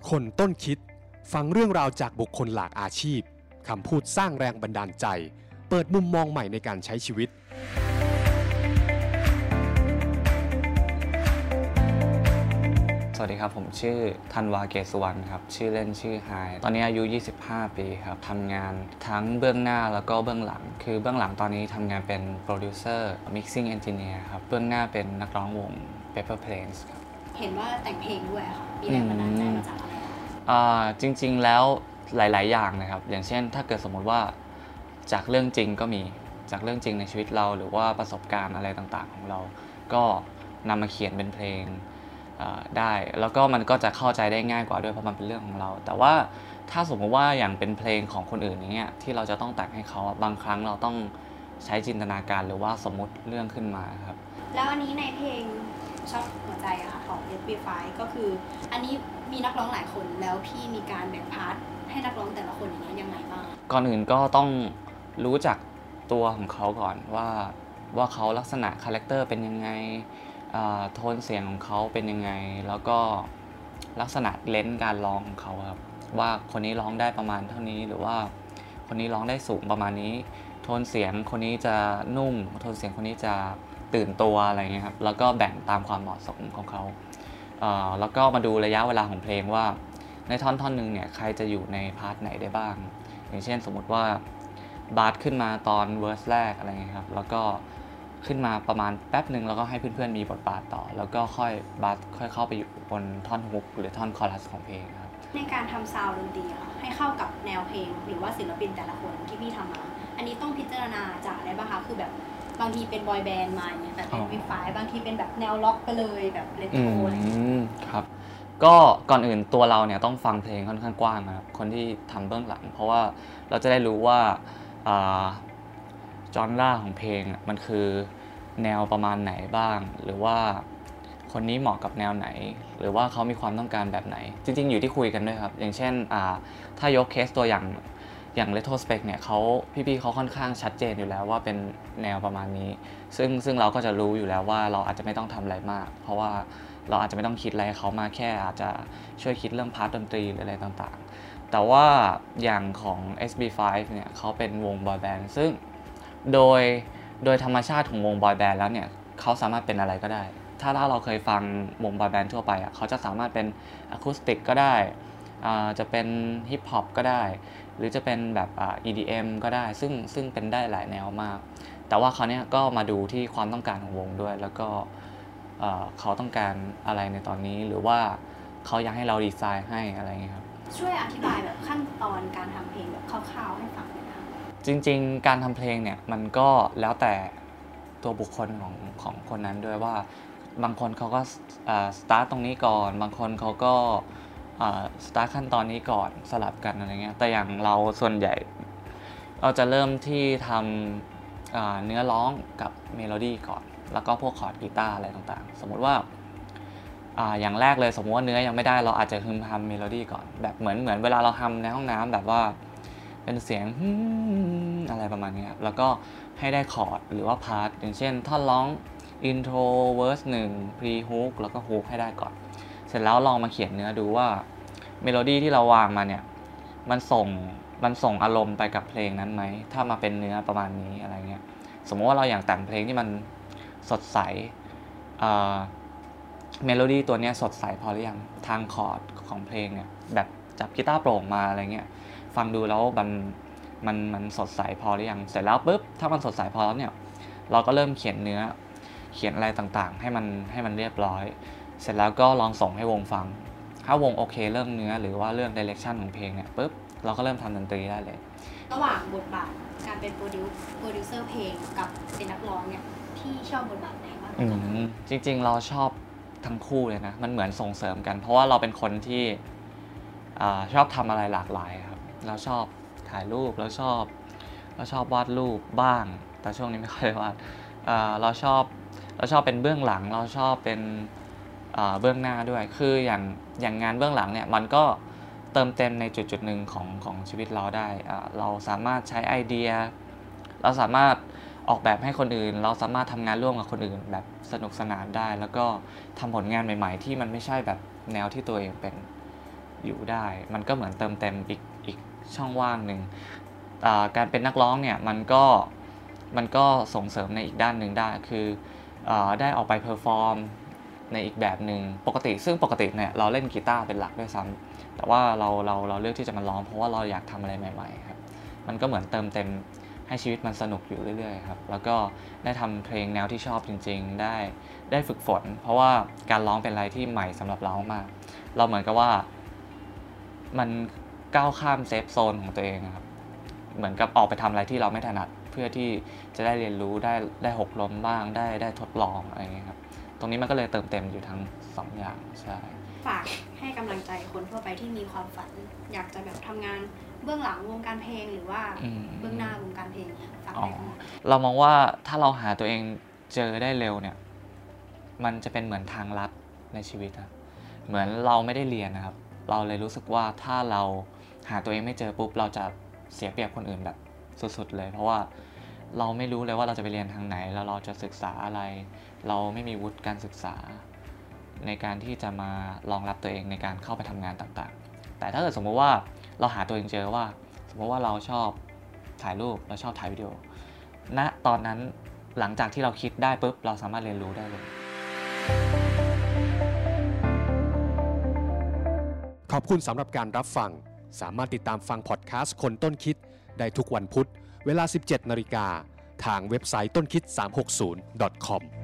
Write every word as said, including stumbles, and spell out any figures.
คนต้นคิดฟังเรื่องราวจากบุคคลหลากอาชีพคำพูดสร้างแรงบันดาลใจเปิดมุมมองใหม่ในการใช้ชีวิตสวัสดีครับผมชื่อธันวาเกศสุวรรณครับชื่อเล่นชื่อไฮตอนนี้อายุยี่สิบห้าปีครับทำงานทั้งเบื้องหน้าแล้วก็เบื้องหลังคือเบื้องหลังตอนนี้ทำงานเป็นโปรดิวเซอร์มิกซิ่งเอนจิเนียร์ครับเบื้องหน้าเป็นนักร้องวง Paper Planes ครับเห็นว่าแต่งเพลงด้วยค่ะมีแรงบันดาลใจมาจากอะไรอ่าจริงๆแล้วหลายๆอย่างนะครับอย่างเช่นถ้าเกิดสมมติว่าจากเรื่องจริงก็มีจากเรื่องจริงในชีวิตเราหรือว่าประสบการณ์อะไรต่างๆของเราก็นำมาเขียนเป็นเพลงได้แล้วก็มันก็จะเข้าใจได้ง่ายกว่าด้วยเพราะมันเป็นเรื่องของเราแต่ว่าถ้าสมมติว่าอย่างเป็นเพลงของคนอื่นอย่างเงี้ยที่เราจะต้องแต่งให้เขาบางครั้งเราต้องใช้จินตนาการหรือว่าสมมติเรื่องขึ้นมาครับแล้วอันนี้ในเพลงช็อตหัวใจอะค่ะของ เอส บี ไฟว์ ก็คืออันนี้มีนักร้องหลายคนแล้วพี่มีการแบ่งพาร์ทให้นักร้องแต่ละคนอย่างเงี้ยยังไงบ้างก่อนอื่นก็ต้องรู้จักตัวของเขาก่อนว่าว่าเขาลักษณะคาแรคเตอร์เป็นยังไงโทนเสียงของเขาเป็นยังไงแล้วก็ลักษณะเลนส์การร้องของเขาครับว่าคนนี้ร้องได้ประมาณเท่านี้หรือว่าคนนี้ร้องได้สูงประมาณนี้โทนเสียงคนนี้จะนุ่มโทนเสียงคนนี้จะตื่นตัวอะไรเงี้ยครับแล้วก็แบ่งตามความเหมาะสมของเขาแล้วก็มาดูระยะเวลาของเพลงว่าในท่อนท่อนหนึ่งเนี่ยใครจะอยู่ในพาร์ทไหนได้บ้างอย่างเช่นสมมติว่าบาสขึ้นมาตอนเวอร์สแรกอะไรเงี้ยครับแล้วก็ขึ้นมาประมาณแป๊บหนึ่งแล้วก็ให้เพื่อนๆมีบทบาทต่อแล้วก็ค่อยบาสค่อยเข้าไปอยู่บนท่อนฮุกหรือท่อนคอรัสของเพลงครับในการทำซาวด์ดนตรีค่ะให้เข้ากับแนวเพลงหรือว่าศิลปินแต่ละคนที่พี่ทำมาอันนี้ต้องพิจารณาจากอะไรบ้างคะคือแบบบางทีเป็นบอยแบนด์มาเนี่ยแต่เป็นวิฟายบางทีเป็นแบบแนวล็อกไปเลยแบบเรโทรอะไรอย่างเงี้ยครับก็ก่อนอื่นตัวเราเนี่ยต้องฟังเพลงค่อนข้างกว้างนะครับคนที่ทำเบื้องหลังเพราะว่าเราจะได้รู้ว่าจอนร่าของเพลงมันคือแนวประมาณไหนบ้างหรือว่าคนนี้เหมาะกับแนวไหนหรือว่าเขามีความต้องการแบบไหนจริงๆอยู่ที่คุยกันด้วยครับอย่างเช่นถ้ายกเคสตัวอย่างอย่าง Retrospect เนี่ยเขาพี่ๆเขาค่อนข้างชัดเจนอยู่แล้วว่าเป็นแนวประมาณนี้ซึ่งซึ่งเราก็จะรู้อยู่แล้วว่าเราอาจจะไม่ต้องทำอะไรมากเพราะว่าเราอาจจะไม่ต้องคิดอะไรเขามาแค่อาจจะช่วยคิดเรื่องพาร์ทดนตรีหรืออะไรต่างๆแต่ว่าอย่างของ เอส บี ไฟว์ เนี่ยเขาเป็นวงบอยแบนด์ซึ่งโดยโดยธรรมชาติของวงบอยแบนด์แล้วเนี่ยเขาสามารถเป็นอะไรก็ได้ถ้าถ้าเราเคยฟังวงบอยแบนด์ทั่วไปอ่ะเขาจะสามารถเป็นอะคูสติกก็ได้จะเป็นฮิปฮอปก็ได้หรือจะเป็นแบบ อี ดี เอ็ม ก็ได้ซึ่งซึ่งเป็นได้หลายแนวมากแต่ว่าเขาเนี่ยก็มาดูที่ความต้องการของวงด้วยแล้วก็เขาต้องการอะไรในตอนนี้หรือว่าเขาอยากให้เราดีไซน์ให้อะไรเงี้ยครับช่วยอธิบายแบบขั้นตอนการทำเพลงแบบคร่าวๆให้ฟังหน่อยนะคะจริงๆการทำเพลงเนี่ยมันก็แล้วแต่ตัวบุคคลของของคนนั้นด้วยว่าบางคนเขาก็สตาร์ทตรงนี้ก่อนบางคนเขาก็สตาร์ทขั้นตอนนี้ก่อนสลับกันอะไรเงี้ยแต่อย่างเราส่วนใหญ่เราจะเริ่มที่ทำเนื้อร้องกับเมโลดี้ก่อนแล้วก็พวกคอร์ดกีตาร์อะไรต่างๆสมมติว่าอย่างแรกเลยสมมติว่าเนื้อยังไม่ได้เราอาจจะฮึมทำเมโลดี้ก่อนแบบเหมือนเหมือนเวลาเราทำในห้องน้ำแบบว่าเป็นเสียงอะไรประมาณนี้แล้วก็ให้ได้คอร์ดหรือว่าพาร์ทอย่างเช่นท่อนร้องอินโทรเวอร์สหนึ่งพรีฮุกแล้วก็ฮุกให้ได้ก่อนเสร็จแล้วลองมาเขียนเนื้อดูว่าเมโลดี้ที่เราวางมาเนี่ยมันส่งมันส่งอารมณ์ไปกับเพลงนั้นไหมถ้ามาเป็นเนื้อประมาณนี้อะไรเงี้ยสมมติว่าเราอยากแต่งเพลงที่มันสดใสเมโลดี้ตัวนี้สดใสพอหรือยังทางคอร์ดของเพลงเนี่ยแบบจับกีตาร์โปร่งมาอะไรเงี้ยฟังดูแล้วมันมันมันสดใสพอหรือยังเสร็จแล้วปุ๊บถ้ามันสดใสพอแล้วเนี่ยเราก็เริ่มเขียนเนื้อเขียนอะไรต่างๆให้มันให้มันเรียบร้อยเสร็จแล้วก็ลองส่งให้วงฟังถ้าวงโอเคเรื่องเนื้อหรือว่าเรื่องดิเรกชันของเพลงเนี่ยปุ๊บเราก็เริ่มทำดนตรีได้เลยระหว่างบทบาทการเป็นโปรดิวโปรดิวเซอร์เพลงกับเป็นนักร้องเนี่ยพี่ชอบบทบาทไหนมากกว่ากันจริงๆเราชอบทั้งคู่เลยนะมันเหมือนส่งเสริมกันเพราะว่าเราเป็นคนที่ชอบทำอะไรหลากหลายครับเราชอบถ่ายรูปเราชอบเราชอบวาดรูปบ้างแต่ช่วงนี้ไม่ค่อยวาดเราชอบเราชอบเป็นเบื้องหลังเราชอบเป็นเบื้องหน้าด้วยคืออย่างอย่างงานเบื้องหลังเนี่ยมันก็เติมเต็มในจุดจุดหนึ่งของของชีวิตเราได้เราสามารถใช้ไอเดียเราสามารถออกแบบให้คนอื่นเราสามารถทำงานร่วมกับคนอื่นแบบสนุกสนานได้แล้วก็ทำผลงานใหม่ๆที่มันไม่ใช่แบบแนวที่ตัวเองเป็นอยู่ได้มันก็เหมือนเติมเต็มอีกอีกช่องว่างหนึ่งการเป็นนักร้องเนี่ยมันก็มันก็ส่งเสริมในอีกด้านหนึ่งได้คือได้ออกไปเพอร์ฟอร์มในอีกแบบหนึ่งปกติซึ่งปกติเนี่ยเราเล่นกีตาร์เป็นหลักด้วยซ้ำแต่ว่าเราเราเราเลือกที่จะมาร้องเพราะว่าเราอยากทำอะไรใหม่ๆครับมันก็เหมือนเติมเต็มให้ชีวิตมันสนุกอยู่เรื่อยๆครับแล้วก็ได้ทำเพลงแนวที่ชอบจริงๆได้ได้ฝึกฝนเพราะว่าการร้องเป็นอะไรที่ใหม่สำหรับเรามากเราเหมือนกับว่ามันก้าวข้ามเซฟโซนของตัวเองครับเหมือนกับออกไปทำอะไรที่เราไม่ถนัดเพื่อที่จะได้เรียนรู้ได้ได้หกล้มบ้างได้ได้ทดลองอะไรอย่างเงี้ยครับตรงนี้มันก็เลยเติมเต็มอยู่ทั้งสองอย่างใช่ฝากให้กำลังใจคนทั่วไปที่มีความฝันอยากจะแบบทำงานเบื้องหลังวงการเพลงหรือว่าเบื้องหน้าวงการเพลงฝากให้เรามองว่าถ้าเราหาตัวเองเจอได้เร็วเนี่ยมันจะเป็นเหมือนทางลัดในชีวิตนะเหมือนเราไม่ได้เรียนนะครับเราเลยรู้สึกว่าถ้าเราหาตัวเองไม่เจอปุ๊บเราจะเสียเปรียบคนอื่นแบบสุดๆเลยเพราะว่าเราไม่รู้เลยว่าเราจะไปเรียนทางไหนแล้วเราจะศึกษาอะไรเราไม่มีวุฒิการศึกษาในการที่จะมารองรับตัวเองในการเข้าไปทำงานต่างๆแต่ถ้าเกิดสมมติว่าเราหาตัวเองเจอว่าสมมติว่าเราชอบถ่ายรูปเราชอบถ่ายวิดีโอณตอนนั้นหลังจากที่เราคิดได้ปุ๊บเราสามารถเรียนรู้ได้เลยขอบคุณสำหรับการรับฟังสามารถติดตามฟังพอดแคสต์คนต้นคิดได้ทุกวันพุธเวลา สิบเจ็ดนาฬิกาทางเว็บไซต์ต้นคิด สามหกศูนย์ ดอท คอม